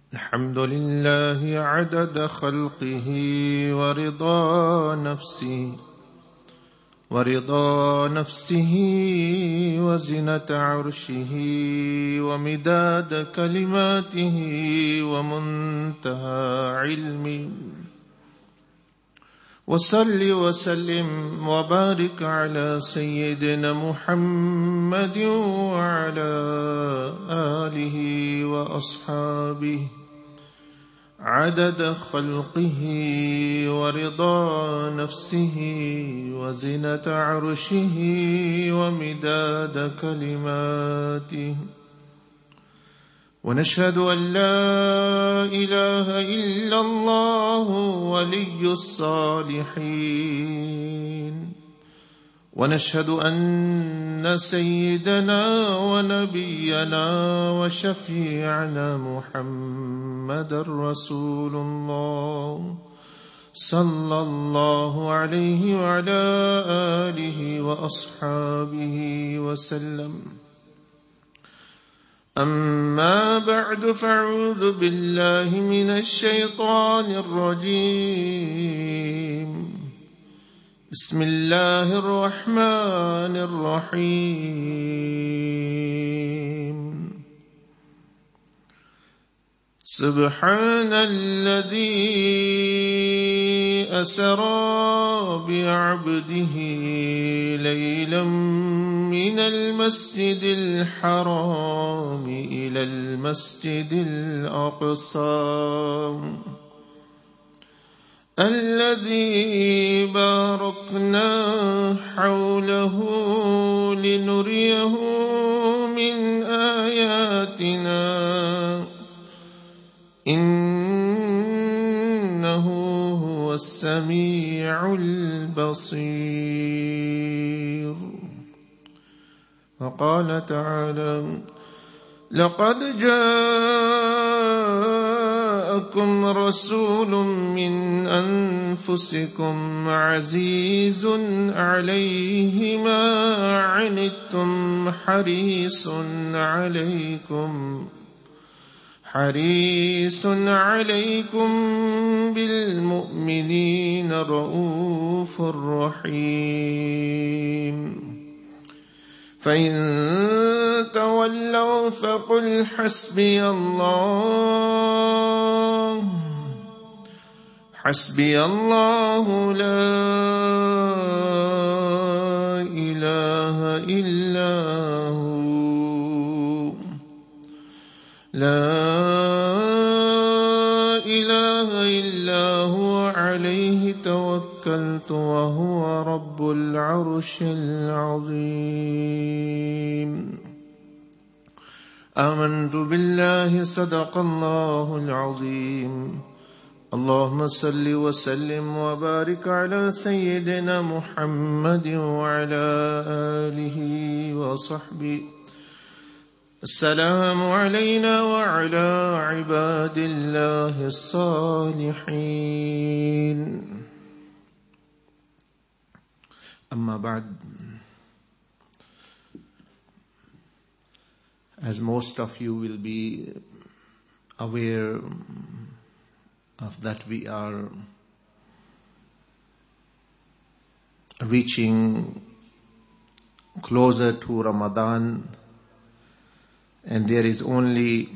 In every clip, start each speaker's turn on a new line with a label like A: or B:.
A: الحمد لله عدد خلقه ورضا نفسه وزنة عرشه ومداد كلماته ومنتهى علمه. وصل وسلم وبارك على سيدنا محمد وعلى آله وأصحابه عدد خلقه ورضا نفسه وزنة عرشه ومداد كلماته. ونشهد أن لا إله إلا الله ولي الصالحين. ونشهد أن سيدنا ونبينا وشفيعنا محمد رسول الله صلى الله عليه وعلى آله وأصحابه وسلم. أما بعد، فأعوذ بالله من الشيطان الرجيم. بسم الله الرحمن الرحيم. سبحان الذي أسرى بعبده ليلا من المسجد الحرام إلى المسجد الأقصى الذي باركنا حوله لنريه من آياتنا إنه هو السميع البصير. وقال تعالى: لقد جاءكم رسول من أنفسكم عزيز عليه ما عنتم حريص عليكم بالمؤمنين رؤوف رحيم. فإن تولوا فقل حسبي الله لا إله إلا هو عليه توكلت وهو رب العرش العظيم. آمنت بالله صدق الله العظيم. اللهم صل وسلم وبارك على سيدنا محمد وعلى آله وصحبه. السلام علينا وعلى عباد الله الصالحين. أما بعد. As most of you will be aware of that, we are reaching closer to Ramadan, and there is only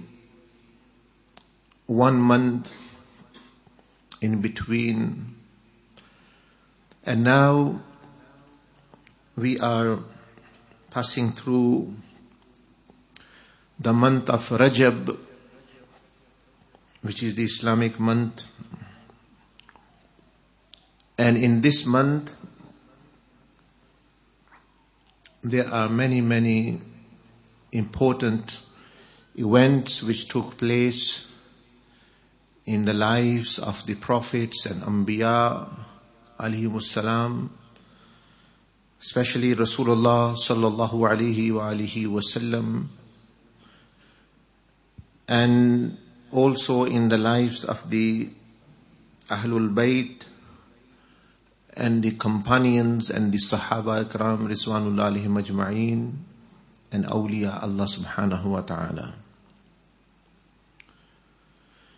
A: 1 month in between. And now we are passing through the month of Rajab, which is the Islamic month. And in this month, there are many important events which took place in the lives of the prophets and Anbiya alayhimus salam, especially Rasulullah sallallahu alayhi wa alihi wasallam, and also in the lives of the Ahlul Bayt and the companions and the Sahaba Ikram Rizwanullah alayhim ajma'een and awliya Allah subhanahu wa ta'ala.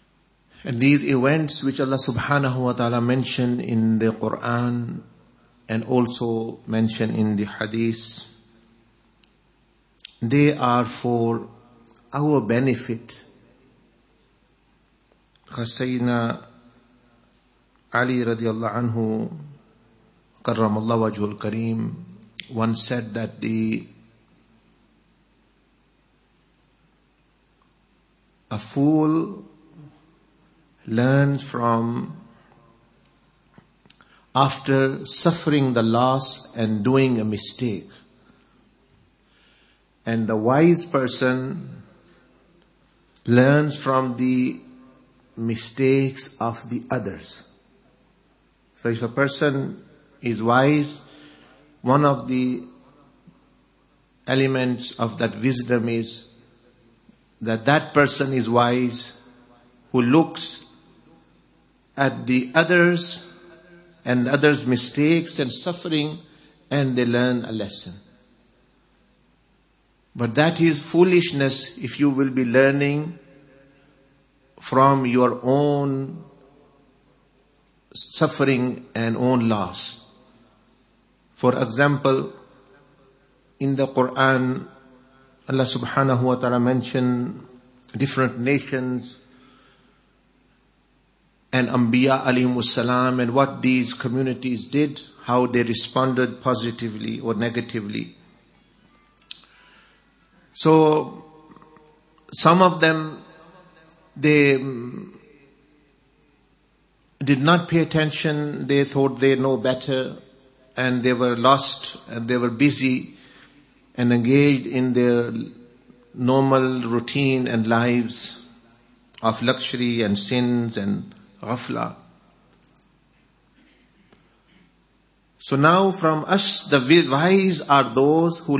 A: And these events which Allah subhanahu wa ta'ala mentioned in the Quran and also mentioned in the Hadith, they are for our benefit. Because Sayyidina Ali radiallahu anhu, karramallahu wajhul kareem, once said that a fool learns from after suffering the loss and doing a mistake. And the wise person learns from the mistakes of the others. So if a person is wise, one of the elements of that wisdom is that that person is wise who looks at the others and others' mistakes and suffering, and they learn a lesson. But that is foolishness if you will be learning from your own suffering and own loss. For example, in the Quran, Allah subhanahu wa ta'ala mentioned different nations and Anbiya alayhimus salam and what these communities did, how they responded positively or negatively. So, some of them, they did not pay attention, they thought they know better, and they were lost, and they were busy and engaged in their normal routine and lives of luxury and sins and ghafla. So now from us, the wise are those who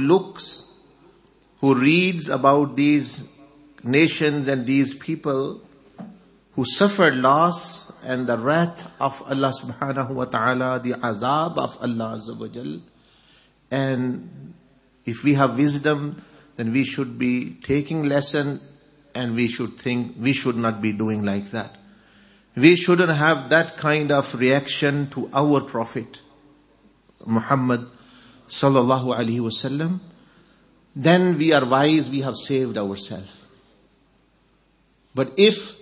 A: reads about these nations and these people who suffered loss and the wrath of Allah subhanahu wa ta'ala, the azab of Allah azza wa jal. And if we have wisdom, then we should be taking lesson, and we should think we should not be doing like that. We shouldn't have that kind of reaction to our Prophet Muhammad sallallahu alaihi wasallam. Then we are wise, we have saved ourselves. But if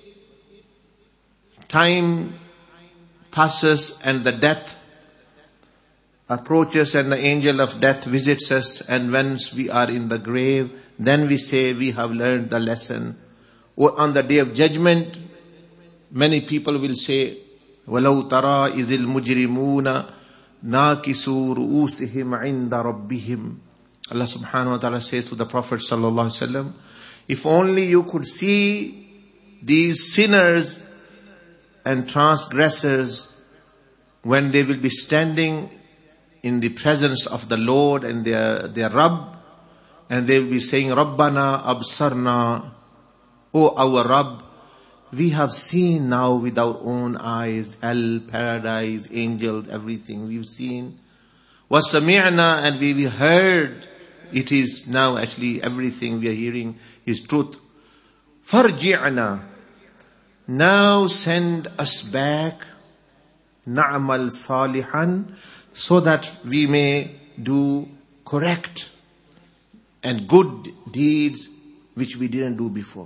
A: time passes and the death approaches and the angel of death visits us, and once we are in the grave, then we say we have learned the lesson. Or on the day of judgment, many people will say, وَلَوْ تَرَى إِذِ الْمُجْرِمُونَ نَاكِسُوا رُؤُوسِهِمْ عِنْدَ رَبِّهِمْ. Allah subhanahu wa ta'ala says to the Prophet sallallahu alaihi wasallam, if only you could see these sinners and transgressors when they will be standing in the presence of the Lord and their Rabb, and they will be saying, Rabbana absarna, O our Rabb, we have seen now with our own eyes, hell, paradise, angels, everything we've seen. وَسَمِعْنَا, and we heard. It is now actually everything we are hearing is truth. فَارْجِعْنَا, now send us back, نَعْمَلْ صَالِحًا, so that we may do correct and good deeds which we didn't do before.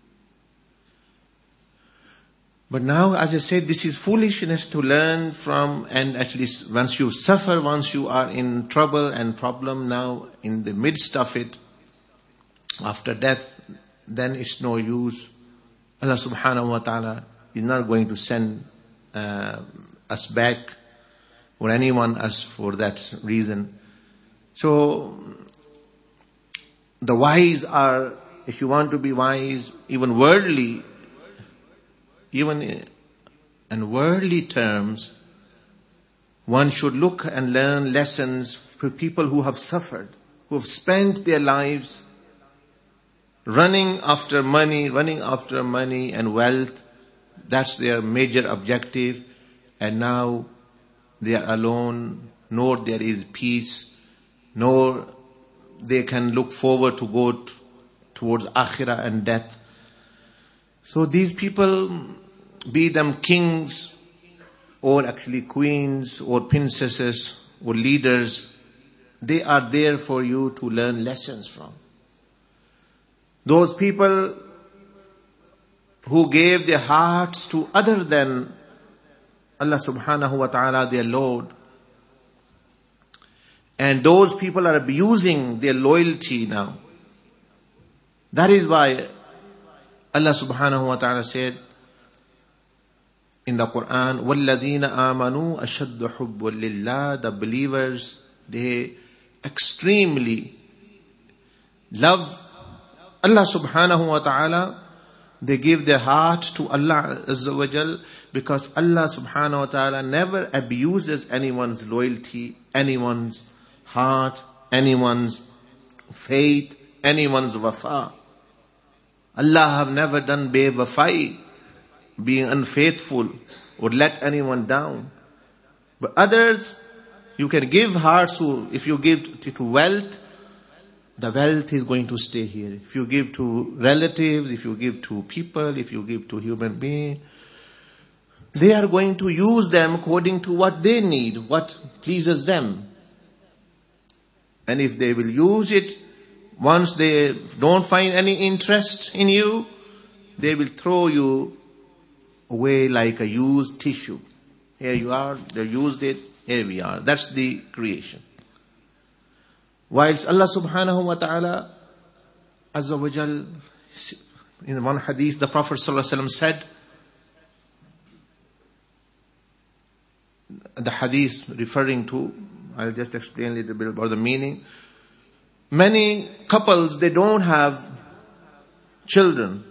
A: But now, as I said, this is foolishness to learn from, and actually once you suffer, once you are in trouble and problem, now in the midst of it, after death, then it's no use. Allah subhanahu wa ta'ala is not going to send us back or anyone else for that reason. So, the wise are, if you want to be wise, even worldly, even in worldly terms, one should look and learn lessons for people who have suffered, who have spent their lives running after money and wealth. That's their major objective. And now they are alone, nor there is peace, nor they can look forward to go towards akhirah and death. So these people be them kings or actually queens or princesses or leaders, they are there for you to learn lessons from. Those people who gave their hearts to other than Allah subhanahu wa ta'ala, their Lord, and those people are abusing their loyalty now. That is why Allah subhanahu wa ta'ala said in the Quran, وَالَّذِينَ آمَنُوا أَشَدُّ حُبٌّ لِلَّهِ, the believers, they extremely love Allah subhanahu wa ta'ala. They give their heart to Allah Azza wa Jal, because Allah subhanahu wa ta'ala never abuses anyone's loyalty, anyone's heart, anyone's faith, anyone's wafa. Allah have never done bewafai, being unfaithful or let anyone down. But others, you can give hearts to, if you give to wealth, the wealth is going to stay here. If you give to relatives, if you give to people, if you give to human beings, they are going to use them according to what they need, what pleases them. And if they will use it, once they don't find any interest in you, they will throw you away like a used tissue. Here you are, they used it, here we are. That's the creation. Whilst Allah subhanahu wa ta'ala Azza wa Jal, in one hadith, the Prophet sallallahu alaihi wasallam said, the hadith referring to, I'll just explain a little bit about the meaning. Many couples, they don't have children.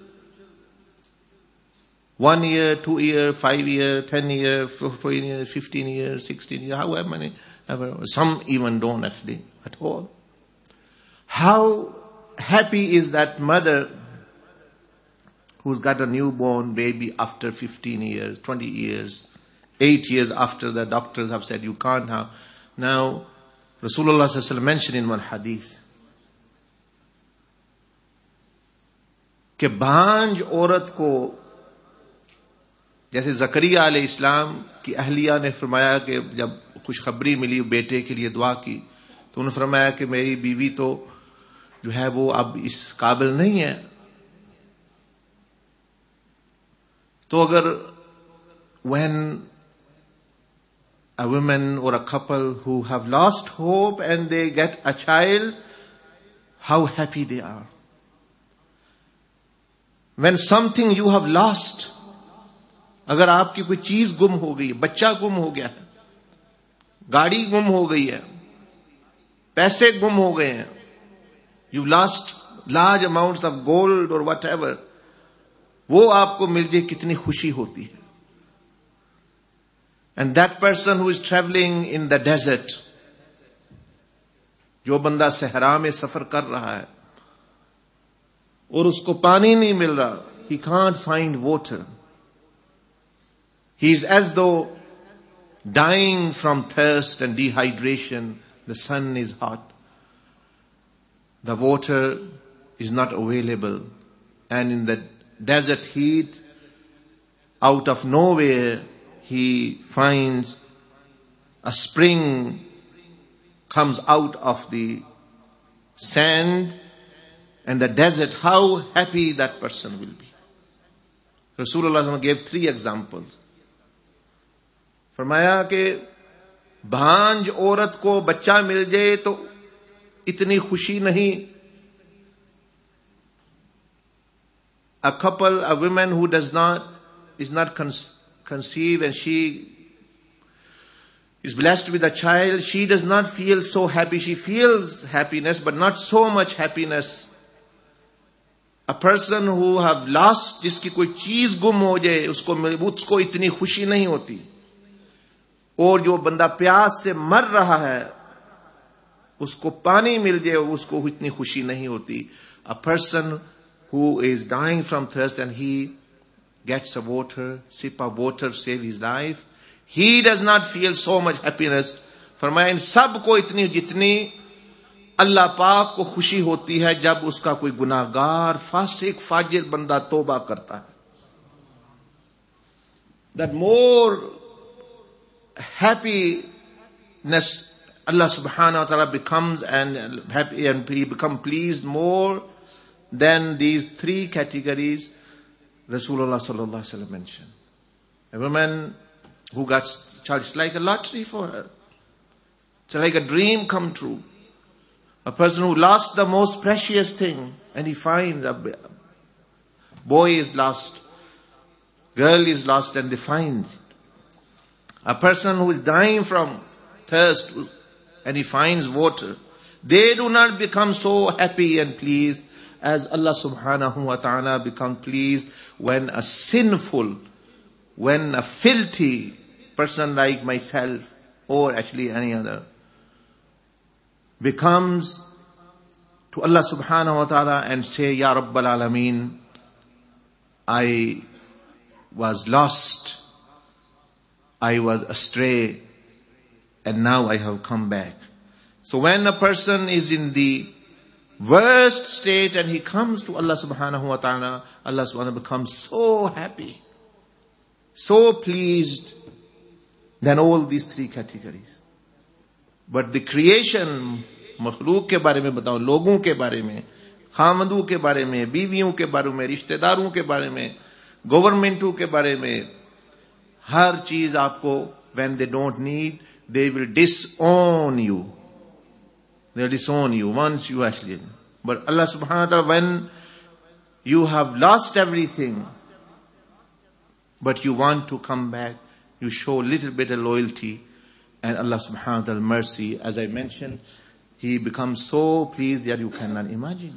A: 1 year, 2 year, 5 year, 10 year, 14 years, 15 years, 16 years, however many, some even don't actually at all. How happy is that mother who's got a newborn baby after 15 years, 20 years, 8 years after the doctors have said you can't have. Now, Rasulullah sallallahu alaihi wasallam mentioned in one hadith कि बांझ औरत को, जैसे जकरिया अलैहि इस्लाम की अहलिया ने फरमाया कि जब खुशखबरी मिली बेटे के लिए दुआ की, तो उन्होंने फरमाया कि मेरी बीवी तो जो है वो अब इस काबिल नहीं है. तो अगर when a woman or a couple who have lost hope and they get a child, how happy they are. When something you have lost, अगर आपकी कोई चीज गुम हो गई, बच्चा गुम हो गया है, गाड़ी गुम हो गई है, पैसे गुम हो गए हैं, you've lost large amounts of gold or whatever, वो आपको मिल जाए कितनी खुशी होती है. And that person who is traveling in the desert, जो बंदा सहरा में सफर कर रहा है और उसको पानी नहीं मिल रहा, he can't find water. He is as though dying from thirst and dehydration. The sun is hot. The water is not available. And in the desert heat, out of nowhere, he finds a spring comes out of the sand and the desert. How happy that person will be. Rasulullah gave 3 examples. फरमाया कि भांज औरत को बच्चा मिल जाए तो इतनी खुशी नहीं. A couple, a woman who is not conceived and she is blessed with a child, she does not feel so happy. She feels happiness, but not so much happiness. A person who have lost, जिसकी कोई चीज गुम हो जाए, उसको इतनी खुशी नहीं होती. और जो बंदा प्यास से मर रहा है, उसको पानी मिल जाए, उसको इतनी खुशी नहीं होती. A person who is dying from thirst and he gets a water, sip of water, save his life, he does not feel so much happiness. फरमाया इन सब को इतनी जितनी अल्लाह पाक को खुशी होती है जब उसका कोई गुनाहगार फासिक फाजिर बंदा तौबा करता है. that more happiness Allah subhanahu wa ta'ala becomes and happy, and he become pleased more than these three categories Rasulullah sallallahu alaihi wasallam mentioned. A woman who got child, it's like a lottery for her. It's like a dream come true. A person who lost the most precious thing and he finds a boy is lost, girl is lost, and they find. A person who is dying from thirst and he finds water. They do not become so happy and pleased as Allah subhanahu wa ta'ala become pleased when a sinful, when a filthy person like myself or actually any other becomes to Allah subhanahu wa ta'ala and say, Ya Rabbal Alameen, I was lost, I was astray, and now I have come back. So when a person is in the worst state and he comes to Allah subhanahu wa ta'ala, Allah subhanahu wa ta'ala becomes so happy, so pleased than all these three categories. But the creation, मखलूक के बारे में बताओ, लोगों के बारे में, खामदों के बारे में, बीवियों के बारे में, रिश्तेदारों के बारे में, गवर्नमेंटों के बारे में, हर चीज आपको, when they don't need, they will disown you. They'll disown you once you actually. But Allah subhanahu wa ta'ala, when you have lost everything, but you want to come back, you show a little bit of loyalty, and Allah subhanahu wa ta'ala mercy, as I mentioned, He becomes so pleased that you cannot imagine.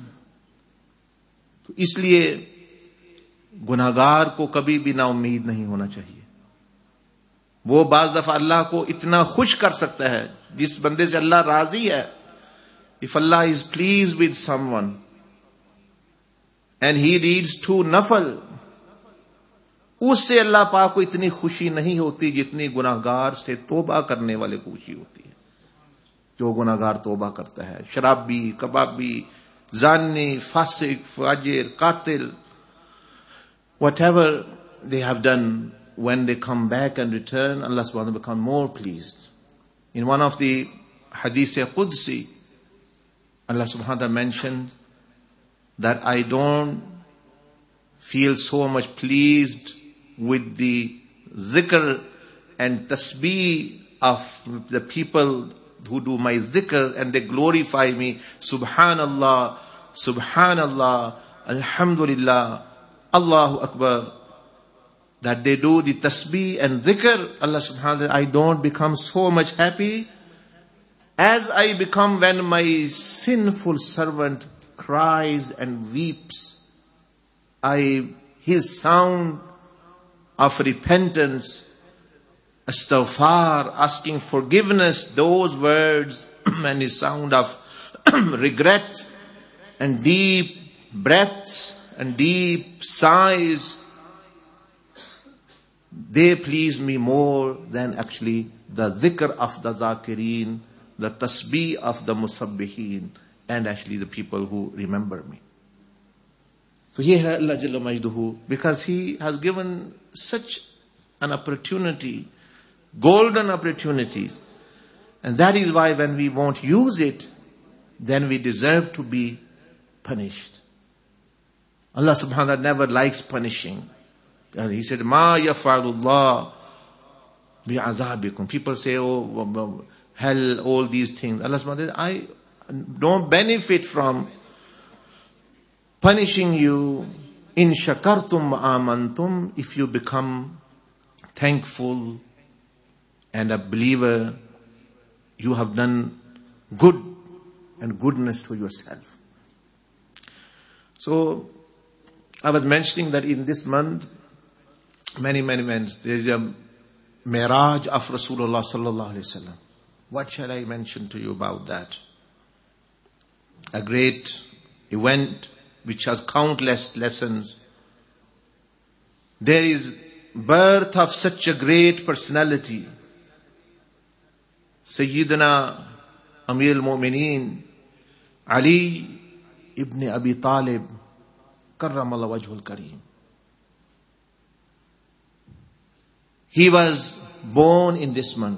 A: तो इसलिए गुनाहगार को कभी भी ना उम्मीद नहीं होना चाहिए. वो बाज दफा अल्लाह को इतना खुश कर सकता है, जिस बंदे से अल्लाह राजी है. If Allah is pleased with someone and he reads two nafal, उससे अल्लाह पाक को इतनी खुशी नहीं होती जितनी गुनाहगार से तौबा करने वाले को खुशी होती है. जो गुनाहगार तौबा करता है, शराबी, कबाबी, जानी, फासिक, फाजिर, कातिल, whatever they have done, when they come back and return, Allah subhanahu wa ta'ala become more pleased. In one of the hadith Qudsi, Allah subhanahu wa ta'ala mentioned that I don't feel so much pleased with the zikr and tasbih of the people who do my zikr and they glorify me. Subhanallah, Subhanallah, Alhamdulillah, Allahu Akbar. That they do the tasbih and dhikr, Allah subhanahu wa ta'ala, I don't become so much happy as I become when my sinful servant cries and weeps. His sound of repentance, astaghfar, asking forgiveness, those words, and his sound of regret and deep breaths and deep sighs, they please me more than actually the dhikr of the zakireen, the tasbih of the musabbihin, and actually the people who remember me. So here Allah Jalla Majduhu, because He has given such an opportunity, golden opportunities, and that is why when we won't use it, then we deserve to be punished. Allah subhanahu wa ta'ala never likes punishing. And He said, Ma yafa'alullah bi'azabikum. People say, oh, hell, all these things. Allah subhanahu wa ta'ala, I don't benefit from punishing you. In shakartum amantum, if you become thankful and a believer, you have done good and goodness to yourself. So, I was mentioning that in this month, many months, there is a Miraj of Rasulullah sallallahu alaihi wasallam. What shall I mention to you about that? A great event which has countless lessons. There is birth of such a great personality. Sayyidina Amir al-Mu'mineen Ali ibn Abi Talib Karramallahu wajhul kareem. He was born in this month.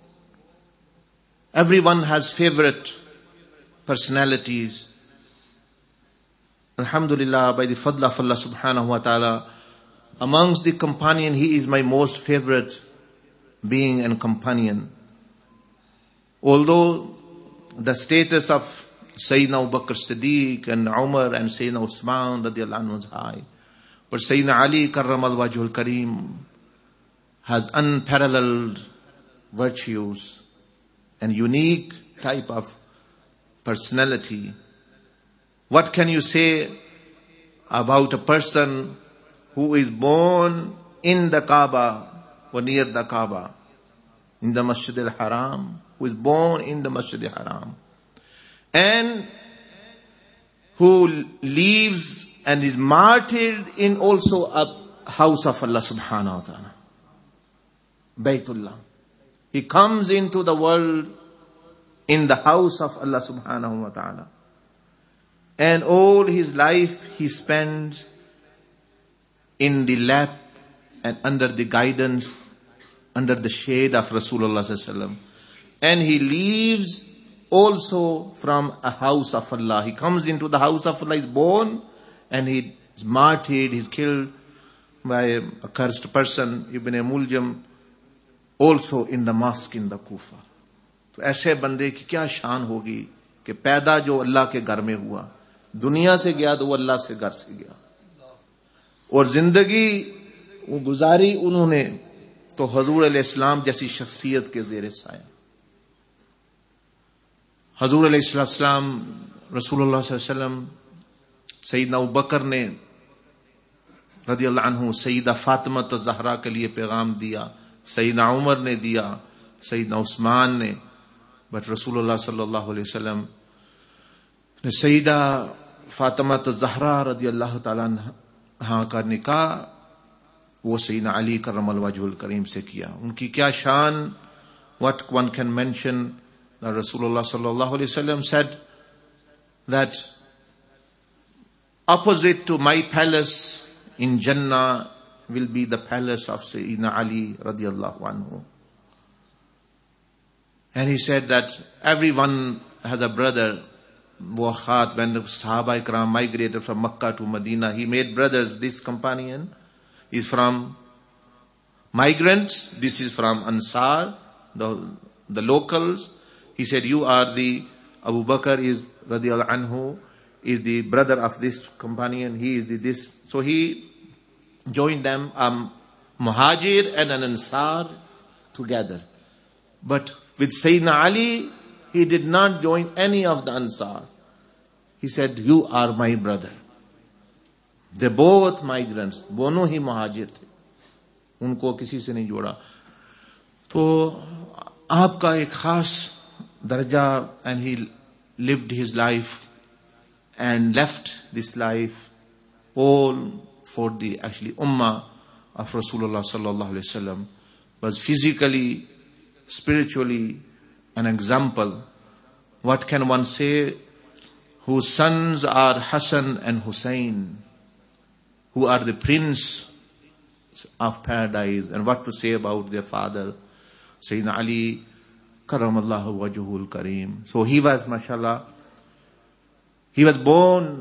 A: Everyone has favorite personalities. Alhamdulillah, by the fadl of Allah subhanahu wa ta'ala, amongst the companion, he is my most favorite being and companion. Although the status of Sayyidina Abu Bakr Siddiq and Umar and Sayyidina Usman radiallahu anhu is high, but Sayyidina Ali karramal wajhul kareem has unparalleled virtues and unique type of personality. What can you say about a person who is born in the Kaaba or near the Kaaba, in the Masjid al-Haram, who is born in the Masjid al-Haram, and who lives and is martyred in also a house of Allah subhanahu wa ta'ala, Baytullah. He comes into the world in the house of Allah subhanahu wa ta'ala. And all his life he spends in the lap and under the guidance, under the shade of Rasulullah sallallahu alaihi wasallam. And he leaves also from a house of Allah. He comes into the house of Allah, is born, and he is martyred, he is killed by a cursed person, Ibn Muljam, also in the mosque in the Kufa. तो ऐसे बंदे की क्या शान होगी कि पैदा जो अल्लाह के घर में हुआ, दुनिया से गया तो वो अल्लाह से घर से गया, और जिंदगी वो गुजारी उन्होंने तो हजूर अलैहिस्सलाम जैसी शख्सियत के ज़ेरे साया. हजूर अलैहिस्सलाम, रसूलुल्लाह सल्लल्लाहु अलैहि वसल्लम, सईदना अबू बकर ने रदियल्लाहु अन्हु सईदा फातिमा ज़हरा के लिए पैगाम दिया, सईदना उमर ने दिया, सईदना उस्मान ने, बट रसूलुल्लाह सल्लल्लाहु अलैहि वसल्लम ने सईदा फातिमा ज़हरा रदियल्लाहु ताला अन्हा का निकाह वो सईदना अली करमल वजहुल करीम से किया. उनकी क्या शान. What one can mention, that Rasulullah sallallahu alaihi wasallam said that opposite to my palace in Jannah will be the palace of Sayyidina Ali radiallahu anhu. And he said that everyone has a brother. Wakhat, when the Sahaba Ikram migrated from Makkah to Medina, he made brothers. This companion is from migrants, this is from Ansar, the locals. He said, you are the Abu Bakr is radiallahu anhu, is the brother of this companion, he is the this. So he joined them, Muhajir and an Ansar together. But with Sayyidina Ali, he did not join any of the Ansar. He said, you are my brother. They both migrants, दोनों ही मुहाजिर थे, उनको किसी से नहीं जोड़ा. तो आपका एक खास दर्जा, and he lived his life and left this life all for the actually ummah of Rasulullah sallallahu alaihi wasallam, was physically, spiritually an example. What can one say? Whose sons are Hassan and Hussein, who are the prince of paradise, and what to say about their father, Sayyidina Ali, Karamallahu Wajhul Kareem. So he was, mashallah, he was born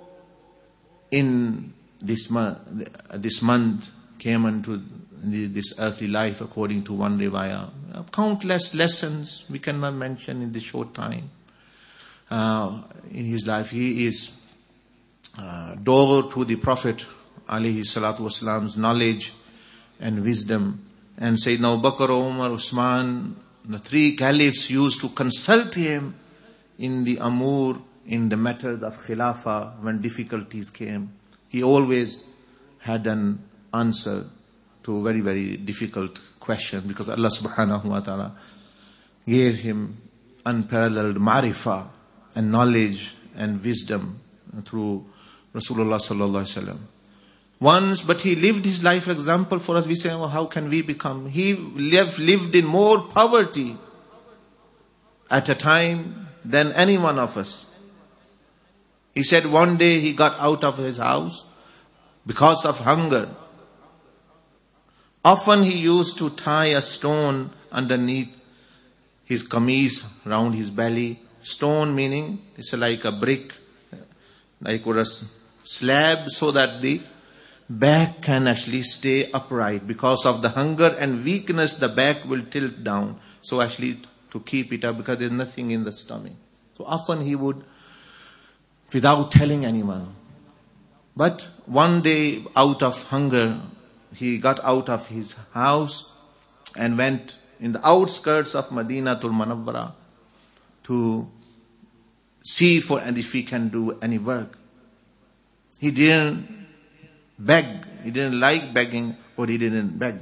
A: in this month, came into this earthly life according to one riwayah. Countless lessons we cannot mention in this short time. In his life, he is door to the Prophet alayhi salatu wasalam's knowledge and wisdom. And Sayyidina Abu Bakr, Umar, Usman, the three caliphs used to consult him in the amur, in the matters of khilafah when difficulties came. He always had an answer to a very, very difficult question, because Allah subhanahu wa ta'ala gave him unparalleled ma'rifah and knowledge and wisdom through Rasulullah sallallahu alaihi wasallam. Once, but he lived his life example for us. We say, well, how can we become? He lived in more poverty at a time than any one of us. He said one day he got out of his house because of hunger. Often he used to tie a stone underneath his kameez, round his belly. Stone meaning it's like a brick, like or a slab, so that the back can actually stay upright. Because of the hunger and weakness, the back will tilt down. So actually to keep it up, because there's nothing in the stomach. So often he would, without telling anyone. But one day, out of hunger, he got out of his house and went in the outskirts of Madinatul Munawwara to see and if he can do any work. He didn't beg. He didn't like begging, or he didn't beg.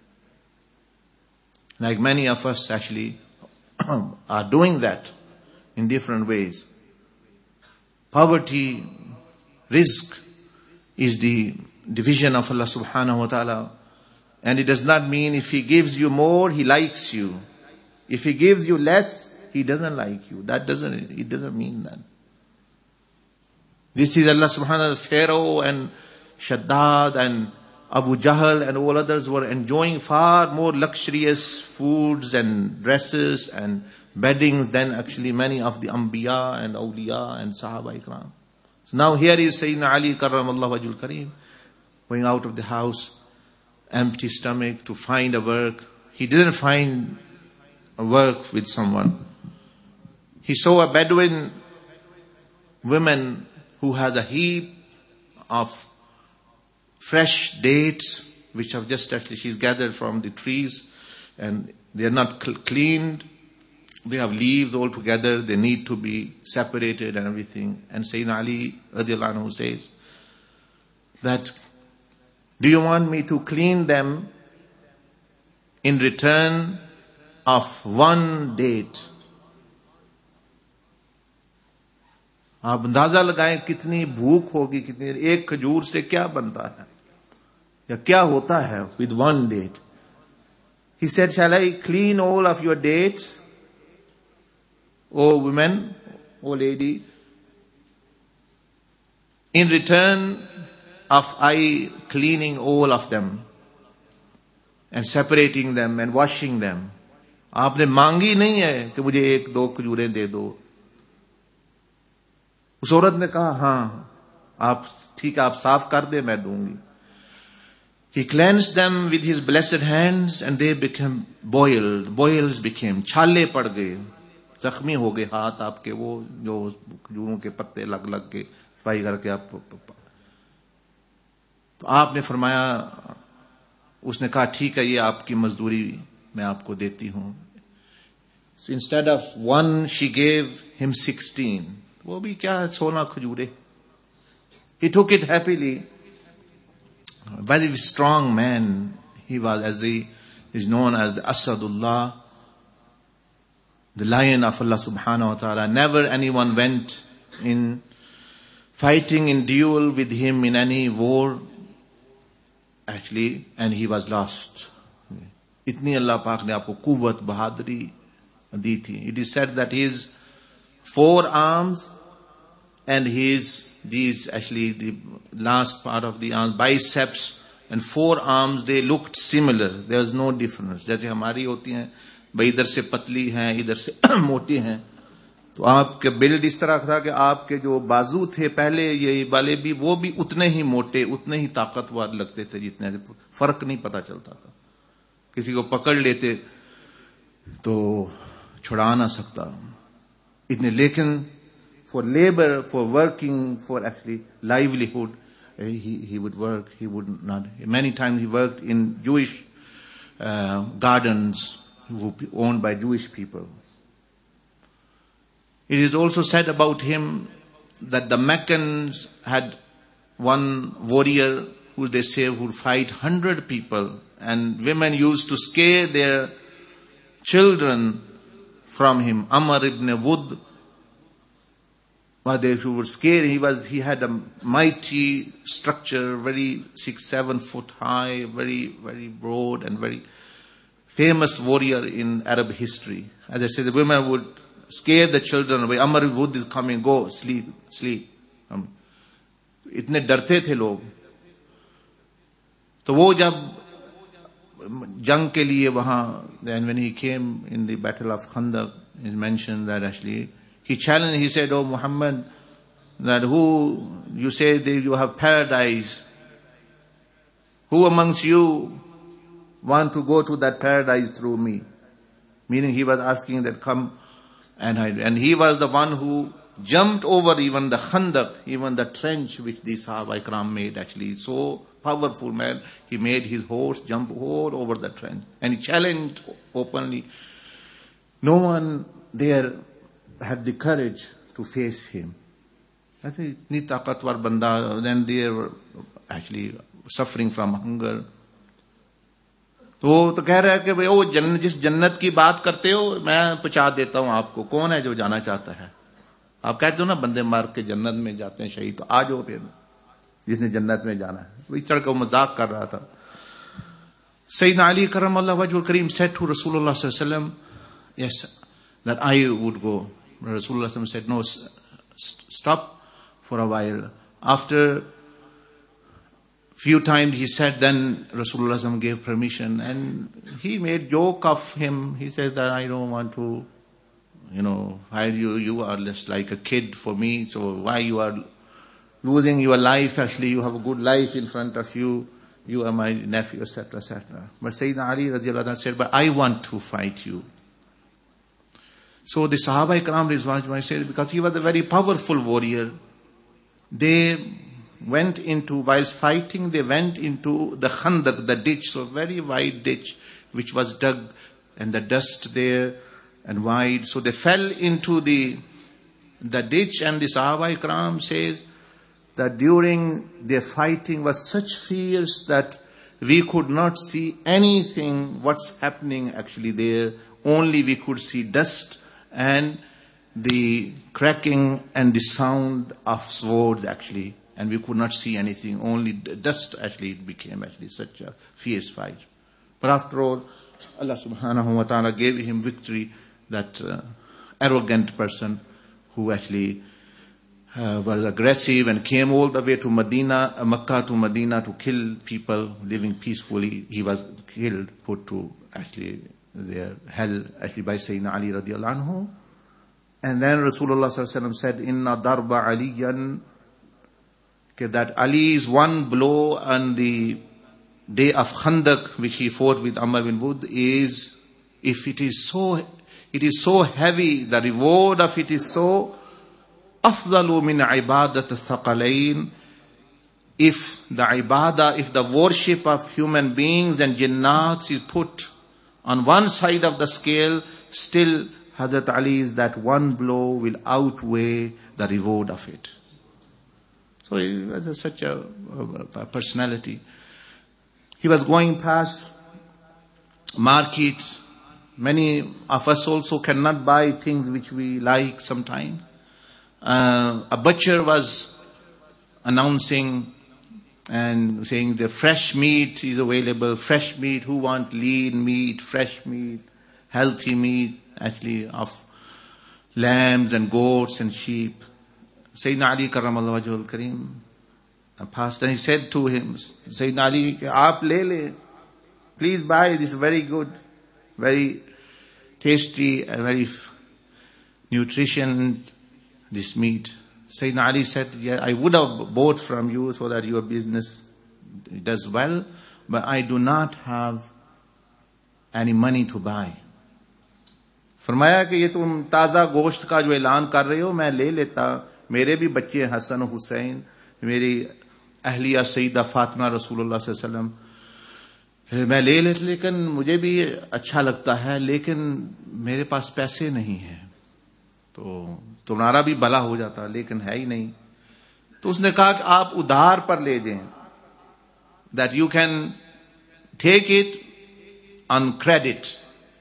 A: Like many of us actually are doing that in different ways. Poverty, rizq is the division of Allah subhanahu wa ta'ala. And it does not mean if He gives you more, He likes you. If He gives you less, He doesn't like you. It doesn't mean that. This is Allah subhanahu wa ta'ala. Pharaoh and Shaddad and Abu Jahl and all others were enjoying far more luxurious foods and dresses and beddings than actually many of the Anbiya and Awliya and Sahaba Ikram. So now here is Sayyidina Ali Karramallahu Wajhul Kareem going out of the house, empty stomach, to find a work. He didn't find a work with someone. He saw a Bedouin woman who had a heap of fresh dates, which have just actually she's gathered from the trees, and they are not cleaned. They have leaves all together. They need to be separated and everything. And Sayyidina Ali radiallahu anhu says that, do you want me to clean them in return of one date? आप अंदाजा लगाएं कितनी भूख होगी, कितनी एक खजूर से क्या बनता है या क्या होता है with one date. He said, shall I clean all of your dates, O women, O lady, in return of I cleaning all of them and separating them and washing them. आपने मांगी नहीं है कि मुझे एक दो खजूरें दे दो. उस औरत ने कहा, हाँ, आप ठीक है, आप साफ कर दे, मैं दूंगी. He cleansed them with his blessed hands and they became boiled. Boils became, छाले पड़ गए, जख्मी हो गए हाथ आपके, वो जो खजूरों के पत्ते लग लग के सफाई करके आप. तो आपने फरमाया, उसने कहा ठीक है, ये आपकी मजदूरी मैं आपको देती हूं. So instead of one, she gave him 16. वो भी क्या 16 खजूरे. He took it happily. Very strong man. He was, as he is known as the Asadullah, the lion of Allah subhanahu wa ta'ala. Never anyone went in fighting in duel with him in any war, actually, and he was lost. इतनी अल्लाह पाक ने आपको कुव्वत बहादुरी दी थी. It is said that his forearms and these actually the last part of the arms, biceps and forearms, they looked similar. There was no difference. जैसे हमारी होती हैं, भाई इधर से पतली हैं, इधर से मोटी हैं. तो आपके बिल्ड इस तरह था कि आपके जो बाजू थे पहले ये वाले भी, वो भी उतने ही मोटे, उतने ही ताकतवर लगते थे, जितने फर्क नहीं पता चलता था. किसी को पकड़ लेते तो छुड़ा ना सकता इतने. लेकिन for labor, for working, for actually livelihood, he would work. He would not. Many times he worked in Jewish gardens owned by Jewish people. It is also said about him that the Meccans had one warrior who they say would fight 100 people, and women used to scare their children from him. Amr ibn Wud, they were scared. He had a mighty structure, very 6-7 foot high, very, very broad and very famous warrior in Arab history. As I said, the women would scare the children away. Amr ibn Wud is coming, go, sleep. इतने डरते थे लोग. तो वो जब जंग के लिए वहां, then when he came in the battle of Khandaq, it mentioned that actually he challenged, he said, "Oh Muhammad, that who, you say that you have paradise, who amongst you want to go to that paradise through me?" Meaning he was asking that come, and he was the one who jumped over even the Khandaq, even the trench which the Sahaba Ikram made actually. So powerful man, he made his horse jump all over the trench. And he challenged openly. No one there had the courage to face him. ऐसे इतनी ताकतवर बंदा, then they were actually suffering from hunger. तो कह रहा है कि भाई वो जिस जन्नत की बात करते हो मैं पहुंचा देता हूं आपको, कौन है जो जाना चाहता है? आप कहते हो ना बंदे मार के जन्नत में जाते हैं शहीद, तो आ जाओ फिर जिसने जन्नत में जाना है। वही चढ़ कर मजाक कर रहा था। Sayyidina Ali Karamallahu Wajhul Kareem said to Rasulullah sallallahu alaihi wasallam, yes, that I would go. Rasulullah sallallahu alaihi wasallam said, no, stop for a while. After few times he said, then Rasulullah sallallahu alaihi wasallam gave permission, and he made joke of him. He said that I don't want to, while you are just like a kid for me, so why you are losing your life? Actually, you have a good life in front of you. You are my nephew, etc., etc. But Sayyidina Ali radiallahu anhu said, but I want to fight you. So the Sahaba Ikram Rizwan said, because he was a very powerful warrior, they went into, whilst fighting, they went into the Khandaq, the ditch, so very wide ditch, which was dug, and the dust there, and wide. So they fell into the ditch, and the Sahaba Ikram says that during their fighting was such fierce that we could not see anything, what's happening actually there. Only we could see dust and the cracking and the sound of swords actually. And we could not see anything, only dust actually. It became actually such a fierce fight. But after all, Allah subhanahu wa ta'ala gave him victory, that arrogant person who actually was aggressive and came all the way to Makkah to Medina to kill people living peacefully. He was killed, put to actually their hell actually by Sayyidina Ali radiallahu anhu. And then Rasulullah sallallahu alaihi wasallam said, Inna darba aliyan, that Ali's one blow on the day of Khandaq, which he fought with Amr bin Wud, is, if it is so heavy, the reward of it is so afdalu min ibadat al-thaqalain. If the ibadah, if the worship of human beings and jinnats is put on one side of the scale, still Hazrat Ali's that one blow will outweigh the reward of it. So he was such a personality. He was going past markets. Many of us also cannot buy things which we like sometimes. A butcher was announcing and saying the fresh meat is available. Fresh meat, who want lean meat, fresh meat, healthy meat, actually of lambs and goats and sheep. Sayyidina Ali Karamallahu Wajhul Kareem passed and he said to him, Sayyidina Ali, aap le le, please buy, this very good, very tasty and very nutrition, this meat. Sayyidina Ali said, yeah, I would have bought from you so that your business does well, but I do not have any money to buy. फरमाया कि ये तुम ताजा गोश्त का जो ऐलान कर रहे हो मैं ले लेता, मेरे भी बच्चे हसन हुसैन, मेरी अहलिया सईदा फातिमा रसूलुल्लाह सल्लल्लाहु अलैहि वसल्लम, मैं ले लेता, लेकिन मुझे भी अच्छा लगता है, लेकिन मेरे पास पैसे नहीं हैं, तो तुम्हारा भी भला हो जाता, लेकिन है ही नहीं. तो उसने कहा कि आप उधार पर ले दें, that you can take it on credit.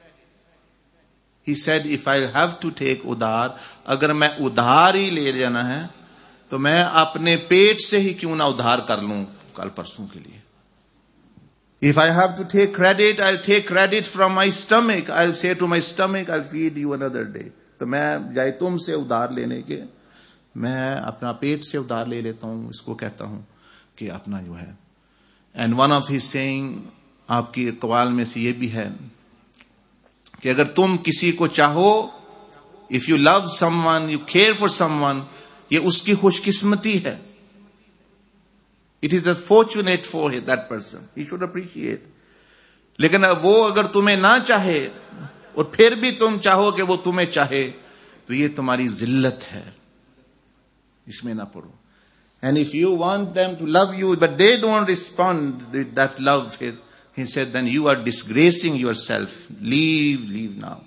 A: He said, if I have to take udhar, अगर मैं उधार ही ले जाना है, तो मैं अपने पेट से ही क्यों ना उधार कर लूं कल परसों के लिए. If I have to take credit, I'll take credit from my stomach. I'll say to my stomach, I'll feed you another day. तो मैं जाए तुमसे उधार लेने के, मैं अपना पेट से उधार ले लेता हूं, इसको कहता हूं कि अपना जो है. And one of his saying, आपकी अक़वाल में से ये भी है कि अगर तुम किसी को चाहो, if you love someone, you care for someone, ये उसकी खुशकिस्मती है. It is a fortunate for that person, he should appreciate. लेकिन वो अगर तुम्हें ना चाहे और फिर भी तुम चाहो कि वो तुम्हें चाहे, तो ये तुम्हारी जिल्लत है, इसमें ना पड़ो. And if you want them to love you, but they don't respond with that love, he said, then you are disgracing yourself. Leave now.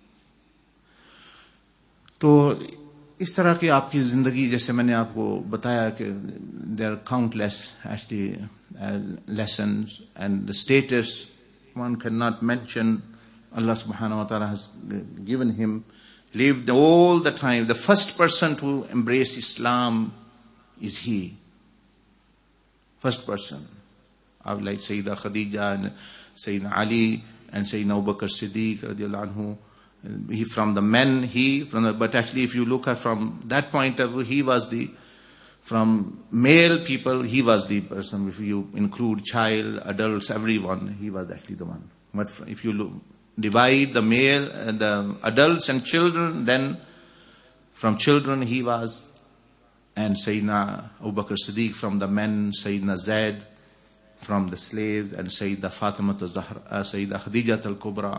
A: तो इस तरह की आपकी जिंदगी, जैसे मैंने आपको बताया कि there are countless actually lessons, and the status one cannot mention. Allah subhanahu wa ta'ala has given him, lived all the time. The first person to embrace Islam is he. First person. Like Sayyida Khadija and Sayyidina Ali and Sayyidina Abu Bakr Siddiq radiallahu anhu. He from the men, but actually if you look at from that point of view, he was from male people, he was the person. If you include child, adults, everyone, he was actually the one. But if you divide the male and the adults and children, then from children he was, and Sayyidina Abu Bakr Siddiq from the men, Sayyidina Zaid from the slaves, and Sayyida Fatima Zahra, Sayyida Khadija al-Kubra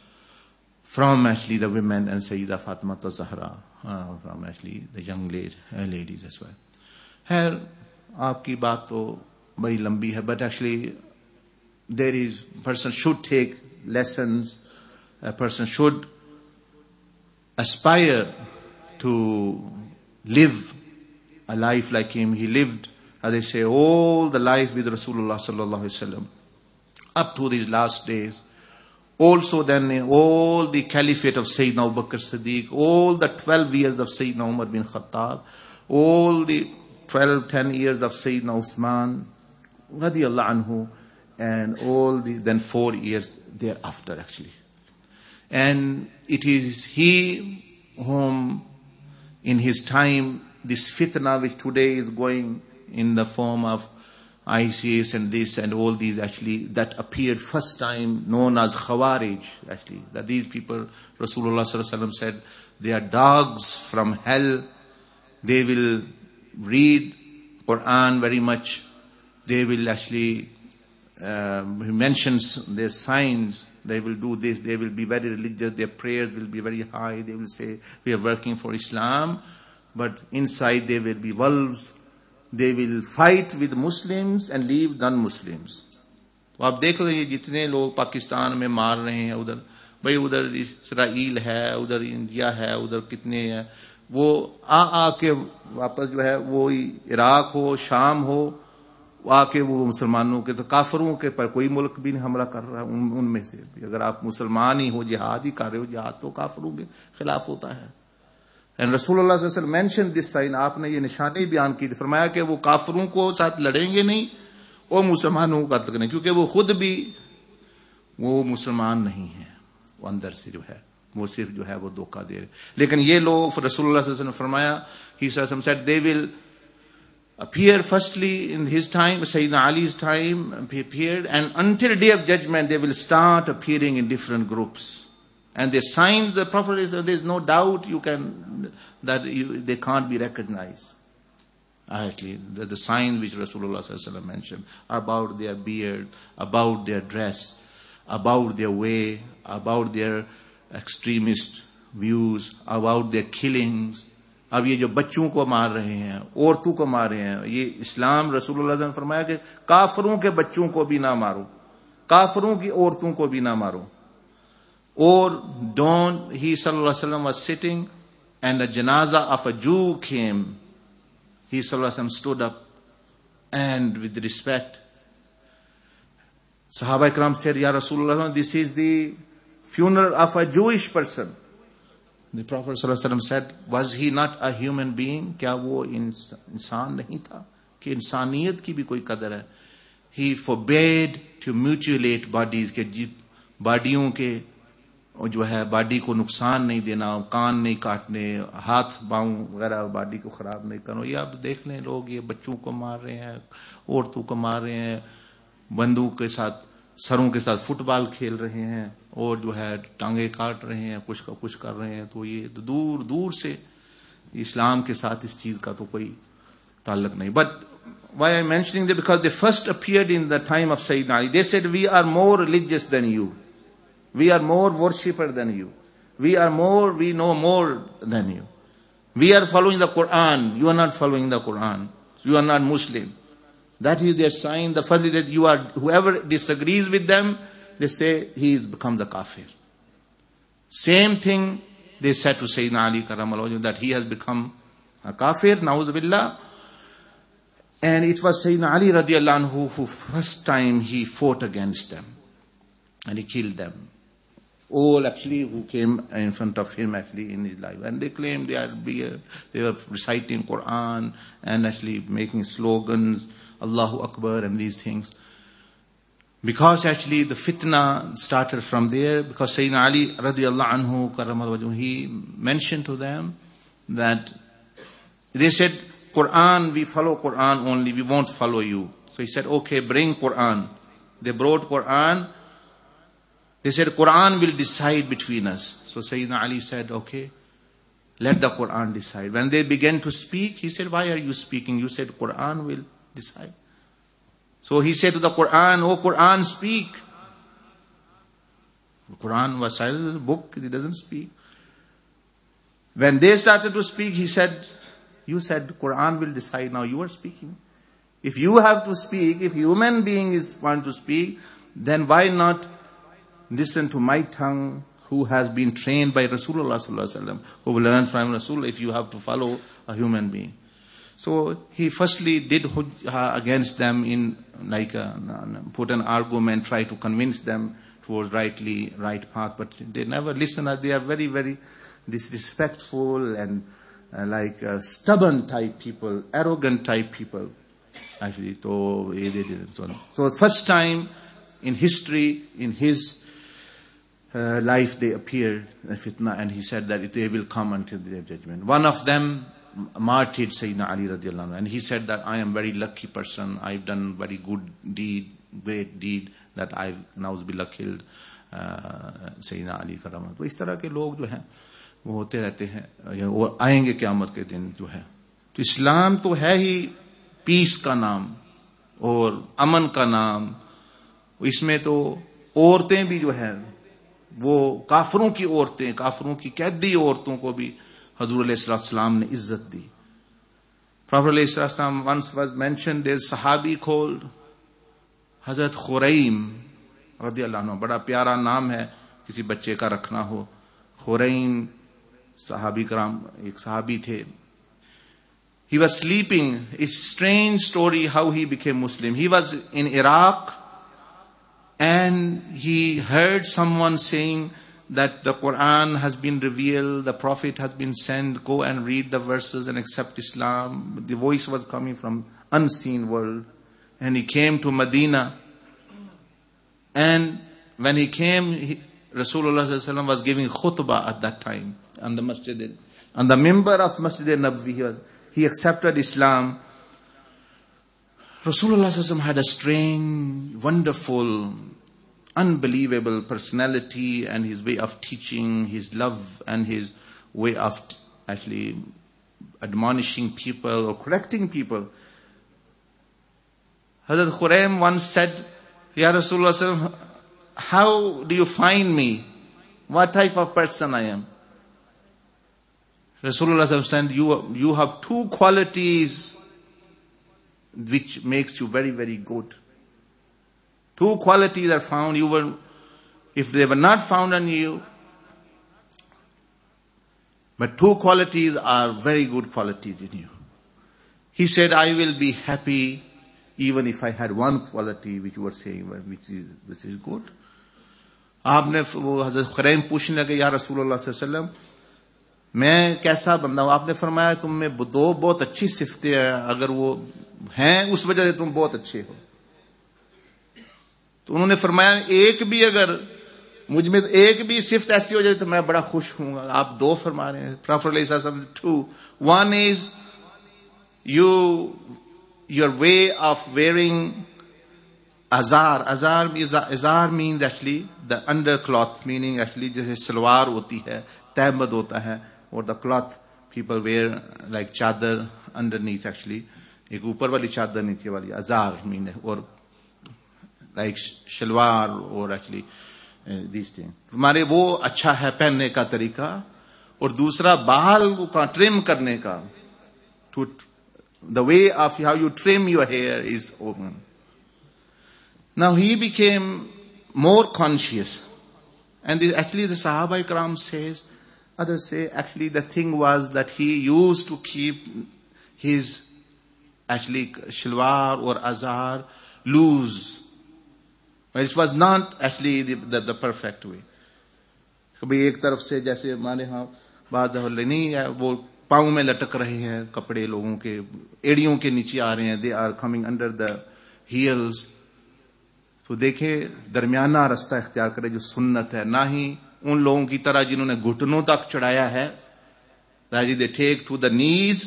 A: from actually the women, and Sayyida Fatima Zahra from actually the young ladies as well. है आपकी बात तो बड़ी लंबी है, but actually there is, person should take lessons, a person should aspire to live a life like him. He lived, as they say, all the life with Rasulullah sallallahu alaihi wasallam up to these last days. Also then all the caliphate of Sayyidina Abu Bakr Siddiq, all the 12 years of Sayyidina Umar bin Khattab, all the 10 years of Sayyidina Usman radiyallahu anhu, and all the then 4 years thereafter actually. And it is he whom in his time this fitna which today is going in the form of ISIS and this and all these actually, that appeared first time known as Khawarij actually, that these people, Rasulullah sallallahu alaihi wasallam said, they are dogs from hell. They will read Quran very much. They will actually, he mentions their signs. They will do this. They will be very religious. Their prayers will be very high. They will say, we are working for Islam. But inside they will be wolves. They will fight with Muslims and leave non-Muslims. तो आप देख लीजिए जितने लोग पाकिस्तान में मार रहे हैं, उधर भाई उधर इसराइल है, उधर इंडिया है, उधर कितने हैं, वो आके वापस जो है वो इराक हो, शाम हो, आके वो मुसलमानों के, तो काफरों के पर कोई मुल्क भी नहीं हमला कर रहा है उनमें से. अगर आप मुसलमान ही हो, जिहाद ही कर रहे हो, जिहाद तो काफरों के खिलाफ होता है. एंड रसूलुल्लाह सल्लल्लाहु अलैहि वसल्लम मेंशन दिस साइन, आपने ये निशानी बयान की थी, फरमाया कि वो काफरों को साथ लड़ेंगे नहीं और मुसलमानों को कत्ल करेंगे, क्योंकि वो खुद भी वो मुसलमान नहीं है, वो अंदर से जो है वो सिर्फ जो है वो धोखा दे रहे. लेकिन ये लोग, रसूलुल्लाह सल्लल्लाहु अलैहि वसल्लम ने फरमाया, ही said they will appear firstly in his time, Sayyidina Ali's time appeared, and until day of judgment they will start appearing in different groups. And the signs, the Prophet is, there is no doubt they can't be recognized. Actually, the signs which Rasulullah sallallahu alaihi wasallam mentioned about their beard, about their dress, about their way, about their extremist views, about their killings. अब ये जो बच्चों को मार रहे हैं, औरतों को मार रहे हैं, ये इस्लाम, रसूलुल्लाह ने फरमाया कि काफरों के बच्चों को भी ना मारो, काफरों की औरतों को भी ना मारो. Or don't, he sallallahu alaihi wasallam was sitting and a janaza of a Jew came. He sallallahu alaihi wasallam stood up and with respect, Sahaba Ikram said, Ya Rasulullah, this is the funeral of a Jewish person. The Prophet sallallahu alaihi wasallam said, was he not a human being? क्या वो इंसान नहीं था कि इंसानियत की भी कोई कदर है? He forbade to mutilate bodies, के बॉडियों के जो है बॉडी को नुकसान नहीं देना, कान नहीं काटने, हाथ पांव वगैरह बॉडी को खराब नहीं करना. ये आप देख लें, लोग ये बच्चों को मार रहे हैं, औरतों को मार रहे हैं, बंदूक के साथ
B: सरों के साथ फुटबॉल खेल रहे हैं और जो है टांगे काट रहे हैं, कुछ कर रहे हैं, तो ये तो दूर दूर से इस्लाम के साथ इस चीज का तो कोई ताल्लुक नहीं. But why I'm mentioning that, because they first appeared in the time of Sayyidina Ali. They said, we are more religious than you. We are more worshipper than you. We know more than you. We are following the Quran. You are not following the Quran. You are not Muslim. That is their sign. The first is that whoever disagrees with them, they say he has become the kafir. Same thing they said to Sayyidina Ali Karramallahu wajhahu, that he has become a kafir, na'udhu billah. And it was Sayyidina Ali radiallahu anhu who first time he fought against them. And he killed them. All actually who came in front of him actually in his life. And they claimed they were reciting Quran and actually making slogans, Allahu Akbar and these things. Because actually the fitna started from there, because Sayyidina Ali radiallahu anhu karramallahu wajhahu, he mentioned to them that they said, Quran, we follow Quran only, we won't follow you. So he said, okay, bring Quran. They brought Quran. They said, Quran will decide between us. So Sayyidina Ali said, okay, let the Quran decide. When they began to speak, he said, why are you speaking? You said Quran will decide. So he said to the Quran, oh Quran, speak. The Quran was silent book, it doesn't speak. When they started to speak, he said, you said Quran will decide, now you are speaking. If you have to speak, if human beings want to speak, then why not listen to my tongue, who has been trained by Rasulullah sallallahu alaihi wasallam, who learned from Rasulullah, if you have to follow a human being. So he firstly did against them in put an argument, try to convince them towards right path, but they never listen. They are very, very disrespectful and stubborn type people, arrogant type people. Actually, so they didn't. So such time in history, in his life, they appeared, fitna, and he said that they will come until the day of judgment. One of them martyred Sayyidina Ali radiallahu anhu, and he said that I am very lucky person. I've done very good deed, great deed, that I've na'udzubillah killed Sayyidina Ali karramallahu. तो इस तरह के लोग जो हैं वो होते रहते हैं और आएंगे क़यामत के दिन जो है. तो इस्लाम तो है ही पीस का नाम और अमन का नाम. इसमें तो औरतें भी जो है वो काफरों की औरतें, काफरों की कैदी औरतों को भी हजूर अलैहिस्सलाम ने इज्जत दी. Prophet अलैहिस्सलाम once was mentioned, there's sahabi called Hazrat Khuraim रदियल्लाहु अन्हु. बड़ा प्यारा नाम है किसी बच्चे का रखना हो. Khuraim sahabi karam, ek sahabi the. He was sleeping. It's a strange story how he became Muslim. He was in Iraq and he heard someone saying that the Quran has been revealed, the Prophet has been sent, go and read the verses and accept Islam. The voice was coming from unseen world. And he came to Medina. And when he came, Rasulullah sallallahu alaihi wasallam was giving khutbah at that time on the masjid, on the member of Masjid Nabawi. He accepted Islam. Rasulullah sallallahu alaihi wasallam had a strange, wonderful, unbelievable personality, and his way of teaching, his love and his way of actually admonishing people or correcting people. Hazrat Khuraim once said, Ya Rasulullah sallallahu alaihi wasallam, how do you find me? What type of person I am? Rasulullah said, you have two qualities which makes you very, very good. Two qualities are found. If they were not found on you, but two qualities are very good qualities in you. He said, I will be happy even if I had one quality which you were saying, which is good. आपने वो हज़रत खुरैम पूछने लगे, या रसूलुल्लाह सल्लल्लाहु अलैहि वसल्लम, मैं कैसा बंदा हूँ? आपने फरमाया तुम में दो बहुत अच्छी सिफतें हैं, अगर वो हैं उस वजह से तुम बहुत अच्छे हो. तो उन्होंने फरमाया एक भी अगर मुझ में एक भी सिफत ऐसी हो जाए तो मैं बड़ा खुश हूँगा. आप दो फरमा रहे हैं. Prophet ﷺ, two. One is your way of wearing azar means actually the undercloth, meaning actually जैसे सलवार होती है, तहमद होता है, और the cloth people wear like चादर underneath actually, एक ऊपर वाली चादर नीचे वाली, azar mean है, और like शलवार और actually these things. हमारे वो अच्छा है पहनने का तरीका, और दूसरा बाल का ट्रिम करने का, to the way of how you trim your hair is open. Now he became more conscious, and actually the Sahaba Ikram says, others say actually the thing was that he used to keep his actually shalwar or azar loose, but it was not actually the perfect way. कभी एक तरफ से जैसे हमारे यहाँ बात नहीं है, वो पाँव में लटक रहे हैं कपड़े, लोगों के एड़ियों के नीचे आ रहे हैं, they are coming under the heels. तो देखे दरमियाना रास्ता इख्तियार करे जो सुन्नत है, ना ही उन लोगों की तरह जिन्होंने घुटनों तक चढ़ाया है, they take to the knees,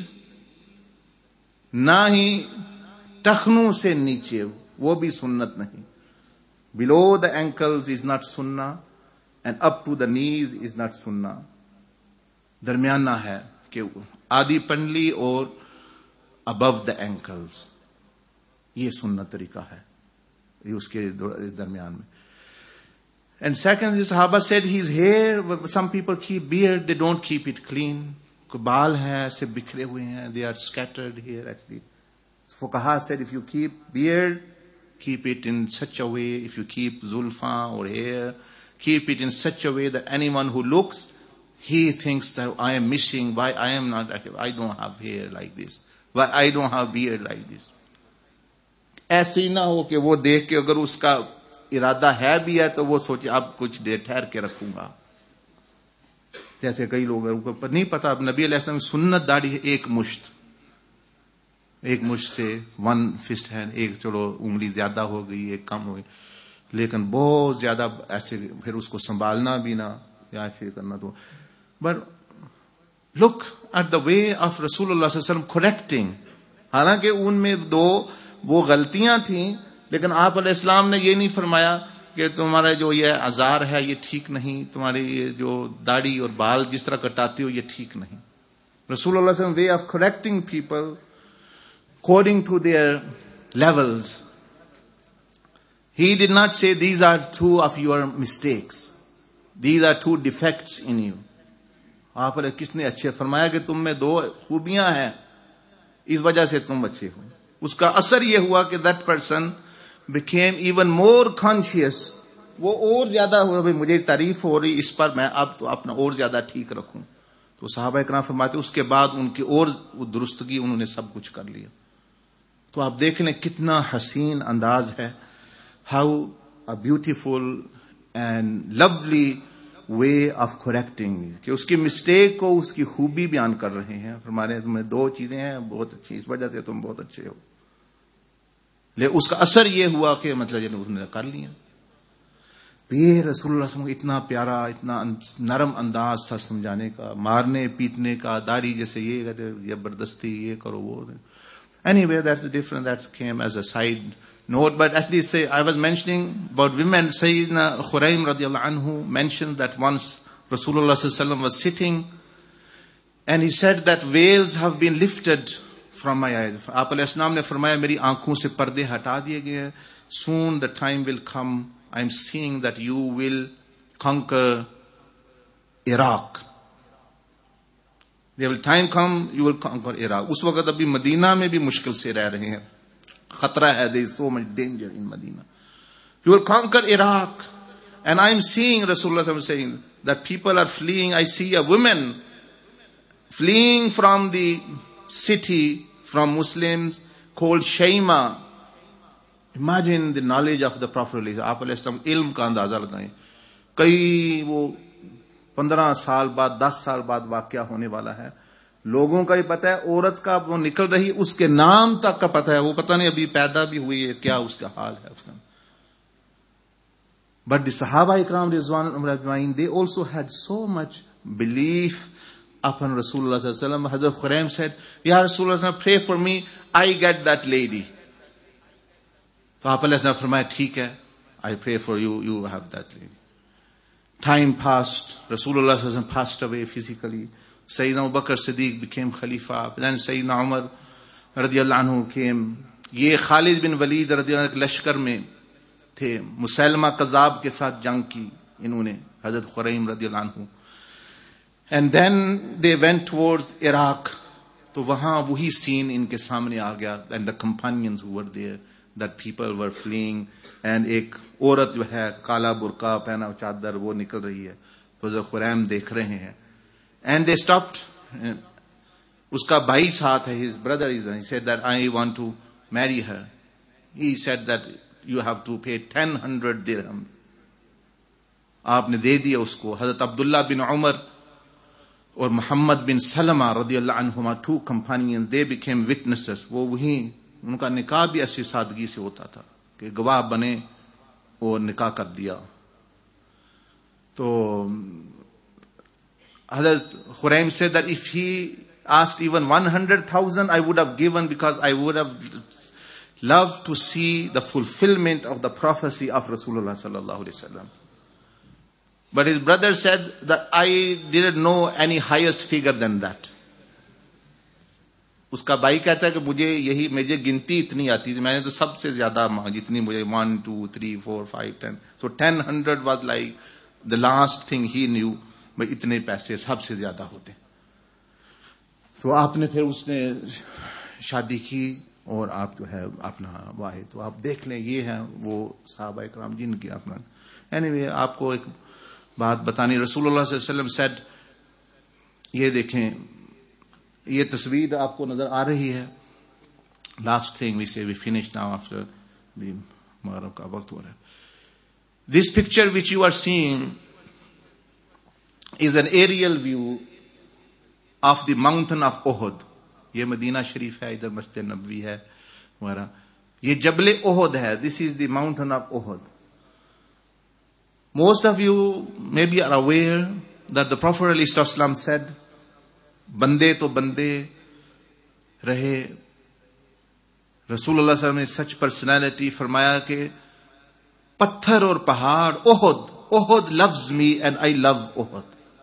B: ना ही टखनों से नीचे, वो भी सुन्नत नहीं. Below the ankles is not सुन्ना, and up to the knees is not सुन्ना. दरमियाना है कि आधी पंडली और अबव द एंकल्स, ये सुन्नत तरीका है, ये उसके दरमियान में. And second, the Sahaba said his hair, some people keep beard, they don't keep it clean. बाल हैं ऐसे बिखरे हुए हैं, they are scattered here actually. Fuqaha said if you keep beard, keep it in such a way, if you keep zulfa or hair, keep it in such a way that anyone who looks, he thinks that I am missing, why I am not, I don't have hair like this, why I don't have beard like this. ऐसे ही ना हो कि वो देख के अगर उसका इरादा है भी है तो वो सोचे अब कुछ देर ठहर के रखूंगा. जैसे कई लोग हैं पर नहीं पता, अब नबी अलैहिस्सलाम की सुन्नत दाढ़ी है एक मुश्त से, वन फिस्ट है, एक चलो उंगली ज्यादा हो गई, एक कम हो गई, लेकिन बहुत ज्यादा ऐसे फिर उसको संभालना भी ना या ऐसे करना. तो but look at the way of रसूलुल्लाह सल्लल्लाहु अलैहि वसल्लम करेक्टिंग. हालांकि उनमें दो वो गलतियां थी, लेकिन आप अलैहिस्सलाम ने ये नहीं फरमाया कि तुम्हारा जो ये अजार है ये ठीक नहीं, तुम्हारी ये जो दाढ़ी और बाल जिस तरह कटाते हो ये ठीक नहीं. रसूलुल्लाह सल्लल्लाहु अलैहि वसल्लम way of correcting people according to their levels. He did not say these are two of your mistakes, these are two defects in you. आप किसने अच्छे फरमाया कि तुम में दो खूबियां हैं, इस वजह से तुम अच्छे हो. उसका असर यह हुआ कि that person became even more conscious. वो और ज्यादा हुआ, भाई मुझे तारीफ हो रही इस पर, मैं अब तो अपना और ज्यादा ठीक रखूं. तो सहाबा इकराम फरमाते उसके बाद उनकी और दुरुस्तगी उन्होंने सब कुछ कर लिया. तो आप देख लें कितना हसीन अंदाज है, how a beautiful and lovely way of correcting, कि उसकी मिस्टेक को उसकी खूबी बयान कर रहे हैं. हमारे तुम्हें दो चीजें हैं बहुत अच्छी, इस वजह से तुम बहुत अच्छे हो. ले उसका असर ये हुआ कि मतलब उसने कर लिया. ये रसूलुल्लाह सल्लल्लाहु अलैहि वसल्लम इतना प्यारा, इतना नरम अंदाज था समझाने का, मारने पीटने का, दाढ़ी जैसे ये जबरदस्ती ये करो वो. Anyway, that's the difference that came as a side note. But at least I was mentioning about women. Sayyidina Khuraym radiallahu anhu mentioned that once Rasulullah sallallahu alaihi wasallam was sitting and he said that veils have been lifted from my eyes. Aap alayhi ne farmaya meri aankhon se parde hata diye gaye. Soon the time will come, I am seeing that you will conquer Iraq. There will time come, you will conquer Iraq. उस वक्त अभी Medina में भी मुश्किल से रह रहे हैं, खतरा है, there is so much danger in Medina. You will conquer Iraq. And I am seeing Rasulullah saying that people are fleeing. I see a woman fleeing from the city, from Muslims, called Shayma. Imagine the knowledge of the Prophet. आप अलैहिस्सलाम इल्म का अंदाजा लगाएं. कई वो 15 साल बाद 10 साल बाद वाकया होने वाला है. लोगों का ही पता है, औरत का वो निकल रही, उसके नाम तक का पता है, वो पता नहीं अभी पैदा भी हुई है, क्या उसका हाल है उसका. But the Sahaba Ikram Rizwanullah Ajma'in, they also had so much belief upon Rasulullah sallallahu alaihi wasallam. Hazrat Khuraym said, Ya Rasulullah, pray for me, I get that lady. तो आप ने फरमाया ठीक है, I pray for you, you have that lady. Time passed. Rasulullah sallallahu alaihi wasallam passed away physically. Sayyidina Abu Bakr Siddiq became Khalifa. Then Sayyidina Umar radiyallahu anhu came. ये खालिद बिन वलीद रदियल्लाहु अन्हु लश्कर में थे. मुसैलमा कज़ाब के साथ जंग की इन्होंने, हजरत खुरैम रदियल्लाहु अन्हु. And then they went towards Iraq. तो वहां वही सीन इनके सामने आ गया. And the companions who were there, that people were fleeing. And एक औरत जो है काला बुरका पहना चादर वो निकल रही है, तो हजरत खुरैम देख रहे हैं. And they stopped. उसका भाई साथ है, his brother is, he said that I want to marry her. He said that you have to pay 1,000 dirhams. आपने दे दिया उसको. हजरत अब्दुल्ला बिन उमर और मोहम्मद बिन सलमा रदियल्लाहु अन्हुमा, 2 companions, they became witnesses. वो वही, उनका निकाह भी ऐसी सादगी से होता था कि गवाह बने और निकाह कर दिया. तो हजरत खुरैम said that if he asked even 100,000, I would have given, because I would have loved to see the fulfillment of the prophecy of Rasulullah sallallahu alaihi wasallam. But his brother said that I didn't know any highest figure than that. उसका भाई कहता है कि मुझे गिनती इतनी आती थी, मैंने तो सबसे ज्यादा जितनी मुझे 1, 2, 3, 4, 5, 10. So 1,000 was like the last thing he knew. भाई इतने पैसे सबसे ज्यादा होते. तो आपने फिर उसने शादी की और आप जो है अपना वाहे, तो आप देख लें ये है वो सहाबा इकराम जिनकी अपना. एनीवे, आपको एक बात बतानी. रसूलुल्लाह सल्लल्लाहु अलैहि वसल्लम said, ये देखें, ये तस्वीर आपको नजर आ रही है. Last thing we say, we finish now after the मगरिब का वक्त हो रहा है. This picture which you are seeing is an aerial view of the mountain of Uhud. ये मदीना शरीफ है, इधर मस्जिद नबवी है वगैरह. ये जबल Uhud है. This is the mountain of Uhud. Most of you maybe are aware that the Prophet ﷺ said, बंदे तो बंदे रहे. रसूलुल्लाह सल्लल्लाहु अलैहि वसल्लम ने सच पर्सनैलिटी फरमाया कि पत्थर और पहाड़, Uhud loves me and I love Uhud.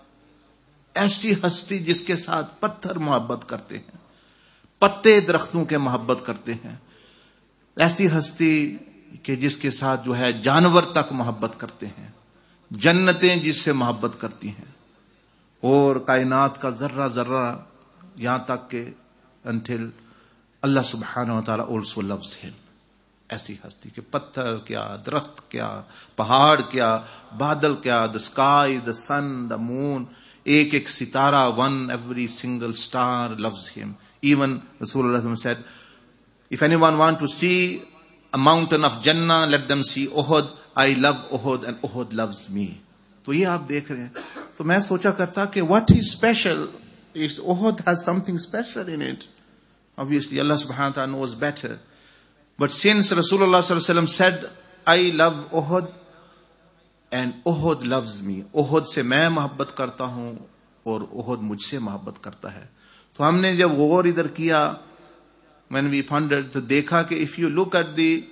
B: ऐसी हस्ती जिसके साथ पत्थर मोहब्बत करते हैं, पत्ते दरख्तों के मोहब्बत करते हैं. ऐसी हस्ती कि जिसके साथ जो है जानवर तक मोहब्बत करते हैं, जन्नतें जिससे मोहब्बत करती हैं, और कायनात का जर्रा जर्रा यहां तक के until अल्लाह सुब्हानहु व तआला also loves him. ऐसी हस्ती के पत्थर क्या, दरख्त क्या, पहाड़ क्या, बादल क्या, the sky, the sun, the moon, एक एक सितारा, one every single star loves him. Even Rasulullah said, if anyone want to see a mountain of Jannah, let them see Uhud. I love Uhud and Uhud loves me. तो ये आप देख रहे हैं. तो मैं सोचा करता कि what is special, if Uhud has something special in it. Obviously Allah subhanahu wa ta'ala knows better. But since Rasulullah sallallahu alaihi wasallam said, I love Uhud and Uhud loves me, Uhud से मैं मोहब्बत करता हूं और Uhud मुझसे मोहब्बत करता है. तो हमने जब गौर इधर किया, when we pondered, तो देखा कि if you look at the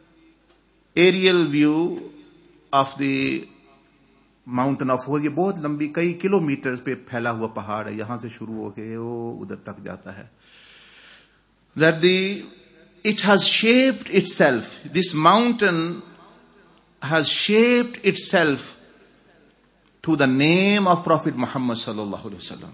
B: aerial view of the mountain of Uhud, ये बहुत लंबी कई किलोमीटर पे फैला हुआ पहाड़ है, यहां से शुरू होके वो उधर तक जाता है. That it has shaped itself, this mountain has shaped itself to the name of Prophet Muhammad sallallahu alaihi wasallam.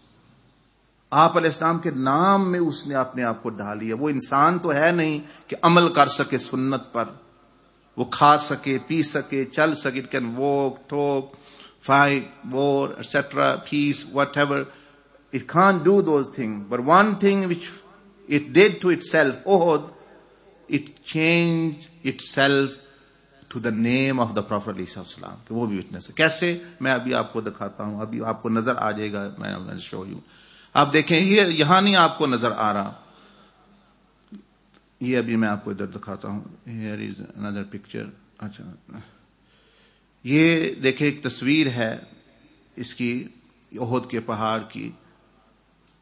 B: आप अलैहिस्सलाम के नाम में उसने अपने आप को ढाल लिया. वो इंसान तो है नहीं कि अमल कर सके सुन्नत पर, वो खा सके, पी सके, चल सके. It can walk, talk, fight, war, etc., peace, whatever. It can't do those things. But one thing which it did to itself, Uhud, it changed itself to the name of the Prophet ﷺ. कि वो भी witness है. कैसे, मैं अभी आपको दिखाता हूं, अभी आपको नजर आ जाएगा. मैं will show you. आप देखें, यहां नहीं आपको नजर आ रहा, ये अभी मैं आपको इधर दिखाता हूं. Here is another picture. अच्छा, ये देखें एक तस्वीर है इसकी, उहद के पहाड़ की.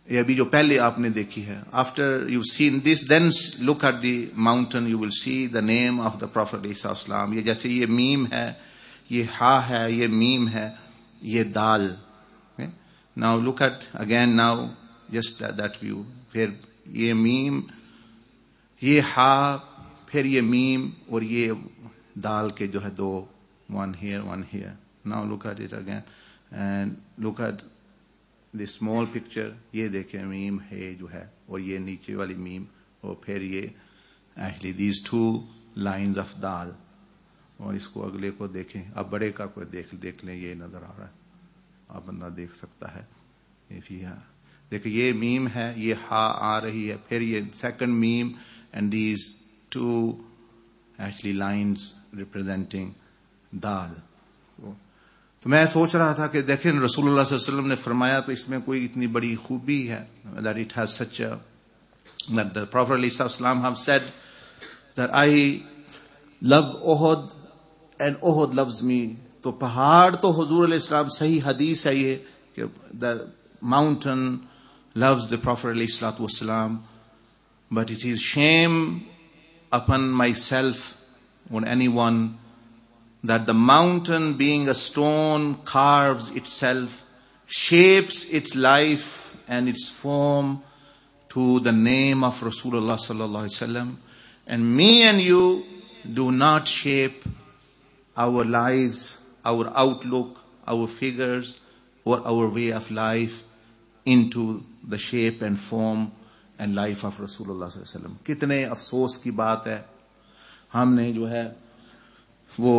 B: ये अभी जो पहले आपने देखी है. After you've seen this, then look at the mountain, you will see the name of the Prophet ﷺ. ये जैसे ये मीम है, ये हा है, ये मीम है, ये दाल. Okay? Now look at again now just that view. फिर ये मीम, ये हा, फिर ये मीम और ये दाल के जो है दो, one here. Now look at it again and look at the small picture. ये देखें मीम है जो है और ये नीचे वाली मीम और फिर ये actually these two lines of दाल. और इसको अगले को देखें. अब बड़े का कोई देख लें, ये नजर आ रहा है, आप बंदा देख सकता है. देखिए ये मीम है, ये हा आ रही है, फिर ये second मीम and these two actually lines representing दाल. तो मैं सोच रहा था कि देखें रसूलुल्लाह सल्लल्लाहु अलैहि वसल्लम ने फरमाया तो इसमें कोई इतनी बड़ी खूबी है, that it has such a, that the Prophet ﷺ have said that I love Uhud and Uhud loves me. तो पहाड़ तो हुजूर अलैहिस्सलाम, सही हदीस है ये कि the mountain loves the Prophet ﷺ, but it is shame upon myself or anyone that the mountain, being a stone, carves itself, shapes its life and its form to the name of Rasulullah sallallahu alaihi wasallam, and me and you do not shape our lives, our outlook, our figures, or our way of life into the shape and form and life of Rasulullah sallallahu alaihi wasallam. कितने अफसोस की बात है, हमने जो है वो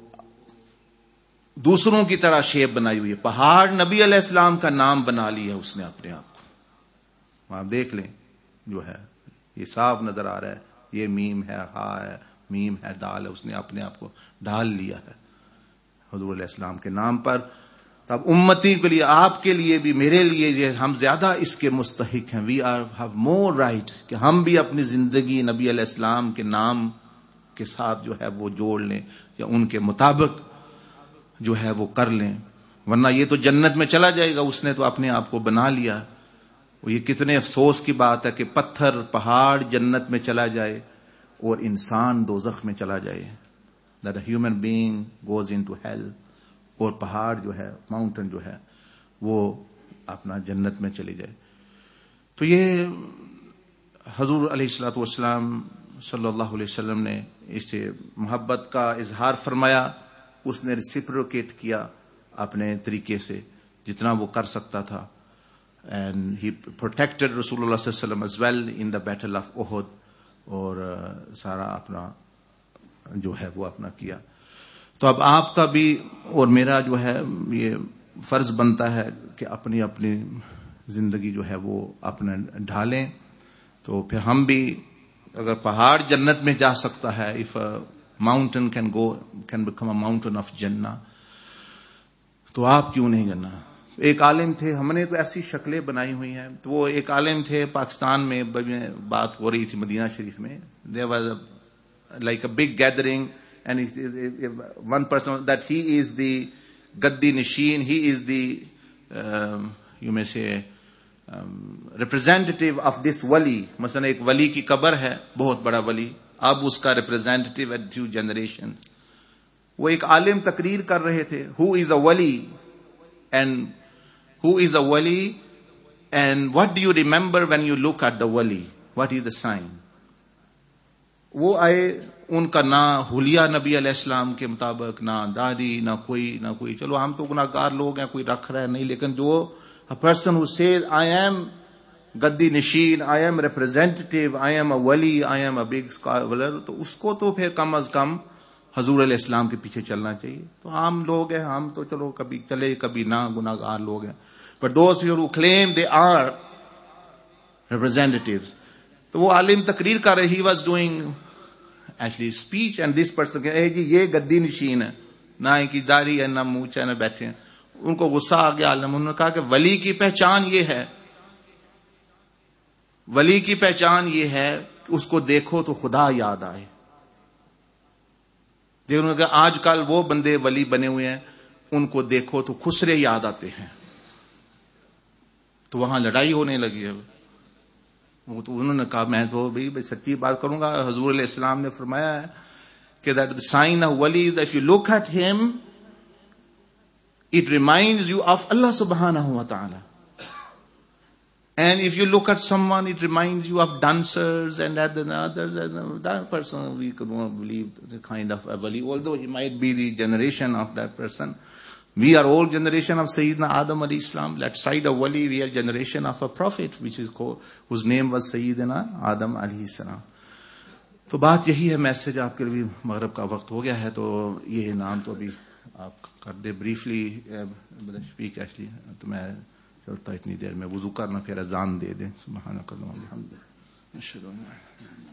B: दूसरों की तरह शेप बनाई हुई है. पहाड़ नबी अलैहिस्सलाम का नाम बना लिया उसने अपने आप को. आप देख लें जो है ये साफ नजर आ रहा है, ये मीम है, हा है, मीम है, दाल है, उसने अपने आप को डाल लिया है हुजूर अलैहिस्सलाम के नाम पर. तब उम्मती के लिए, आपके लिए भी, मेरे लिए हम ज्यादा इसके मुस्तहिक हैं. We are have more right कि हम भी अपनी जिंदगी नबी अलैहिस्सलाम के नाम के साथ जो है वो जोड़ लें या उनके मुताबिक जो है वो कर लें. वरना ये तो जन्नत में चला जाएगा, उसने तो अपने आप को बना लिया. और ये कितने अफसोस की बात है कि पत्थर, पहाड़ जन्नत में चला जाए और इंसान दोज़ख में चला जाए. That a human being goes into hell और पहाड़ जो है, माउंटेन जो है, वो अपना जन्नत में चली जाए. तो ये हजूर अलैहिस्सलातु वस्सलाम सल्लल्लाहु अलैहि वसल्लम ने इसे मोहब्बत का इजहार फरमाया. उसने रेसिप्रोकेट किया अपने तरीके से जितना वो कर सकता था. एंड ही प्रोटेक्टेड रसूलुल्लाह सल्लल्लाहु अलैहि वसल्लम as well in the battle of Uhud. और सारा अपना जो है वो अपना किया. तो अब आपका भी और मेरा जो है ये फर्ज बनता है कि अपनी अपनी जिंदगी जो है वो अपने ढालें. तो फिर हम भी, अगर पहाड़ जन्नत में जा सकता है, if mountain can become a mountain of Jannah, तो आप क्यों नहीं करना. एक आलिम थे, हमने तो ऐसी शक्लें बनाई हुई हैं. तो वो एक आलिम थे पाकिस्तान में, बात हो रही थी मदीना शरीफ में. There was like a big gathering and one person that he is the Gaddi Nishin, he is the you may say representative of this wali. मसलन एक वली की कब्र है, बहुत बड़ा वली, अब उसका रिप्रेजेंटेटिव एट फ्यू जनरेशन. वो एक आलिम तकरीर कर रहे थे, हु इज अ वली एंड हु इज अ वली and what do you remember when you look at the वली, व्हाट इज द साइन. वो आए, उनका ना हुलिया नबी अलैहिस्सलाम के मुताबिक, ना दाढ़ी, ना कोई. चलो हम तो गुनाहगार लोग हैं, कोई रख रहा है नहीं, लेकिन जो a person who says I am Gaddi Nishin, I am representative, I am a wali, I am a big scholar, तो उसको तो फिर कम अज कम हजूर अलैहिस्सलाम के पीछे चलना चाहिए. तो आम लोग हैं, हम तो चलो कभी चले कभी ना, गुनाहगार लोग हैं. But those who claim they are representatives, तो वो आलिम तकरीर कर रहे, he was doing actually speech and this person कहे जी ये गद्दी नशीन है, ना इनकी दाढ़ी है, ना मूंछ है, ना बैठे हैं. उनको गुस्सा आ गया आलिम. उन्होंने कहा कि वली की पहचान ये है, वली की पहचान ये है कि उसको देखो तो खुदा याद आए. देखो कि आजकल वो बंदे वली बने हुए हैं, उनको देखो तो खुसरे याद आते हैं. तो वहां लड़ाई होने लगी है। वो तो उन्होंने कहा मैं तो भाई सच्ची बात करूंगा, हजूर इस्लाम ने फरमाया है कि दैट द साइन ऑफ वली is that you look at him it reminds you of Allah subhanahu wa ta'ala. And if you look at someone, it reminds you of dancers and others, and that person we could not believe the kind of a wali, although he might be the generation of that person. We are all generation of Sayyidina Adam alayhi Islam. That side of wali, we are generation of a prophet, which is called, whose name was Sayyidina Adam alayhi Salam. तो बात यही है, message आपके लिए मगरिब का वक्त हो गया है, तो ये इनाम तो अभी आप कर दे ब्रीफली स्पीक एक्चुअली, तो मैं चलता इतनी देर में वुजू करना फिर अजान दे दें। सुब्हानक अल्लाहुम्मा व बिहम्दिक अशहदु अन ला इलाहा इल्ला अंत।